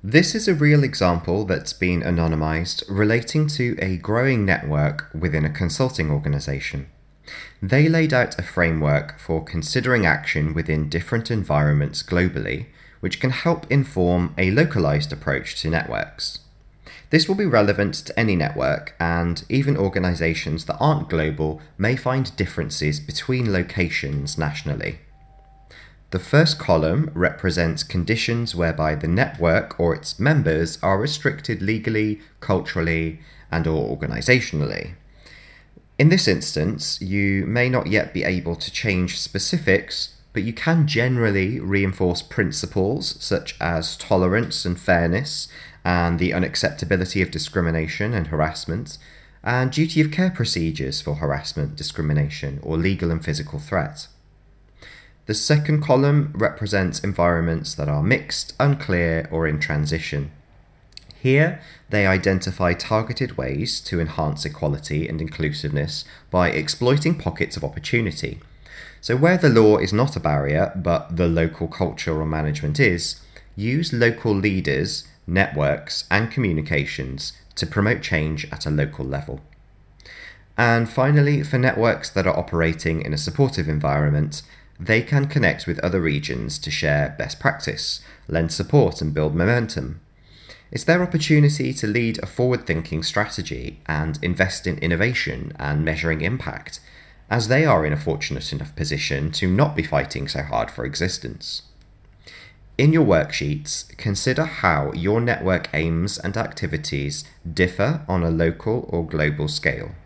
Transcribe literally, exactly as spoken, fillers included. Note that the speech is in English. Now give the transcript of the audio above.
This is a real example that's been anonymized relating to a growing network within a consulting organization. They laid out a framework for considering action within different environments globally, which can help inform a localized approach to networks. This will be relevant to any network, and even organizations that aren't global may find differences between locations nationally. The first column represents conditions whereby the network or its members are restricted legally, culturally, and or organisationally. In this instance, you may not yet be able to change specifics, but you can generally reinforce principles such as tolerance and fairness, and the unacceptability of discrimination and harassment, and duty of care procedures for harassment, discrimination, or legal and physical threat. The second column represents environments that are mixed, unclear, or in transition. Here, they identify targeted ways to enhance equality and inclusiveness by exploiting pockets of opportunity. So where the law is not a barrier, but the local culture or management is, use local leaders, networks, and communications to promote change at a local level. And finally, for networks that are operating in a supportive environment, they can connect with other regions to share best practice, lend support, and build momentum. It's their opportunity to lead a forward-thinking strategy and invest in innovation and measuring impact, as they are in a fortunate enough position to not be fighting so hard for existence. In your worksheets, consider how your network aims and activities differ on a local or global scale.